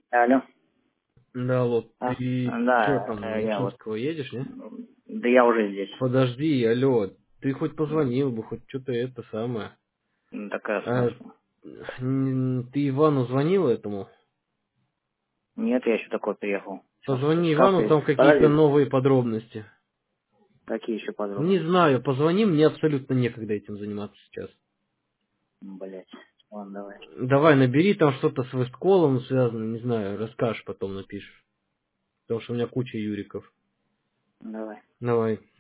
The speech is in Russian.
Алло. Да, алло, А, ты что да, там, на я вот. Ушинского едешь, не? Да я уже здесь. Подожди, алло, ты хоть позвонил бы, хоть что-то это самое. Такая А, смысл. ты Ивану звонил этому? Нет, я еще такой приехал. Сейчас. Позвони Как Ивану, ты? там какие-то Подожди. новые подробности. Какие еще Не подробности? знаю, позвони, мне абсолютно некогда этим заниматься сейчас. Блять. Ладно, давай. Давай, набери там что-то с вестколом связано, не знаю, расскажешь, потом напишешь. Потому что у меня куча юриков. Давай. Давай.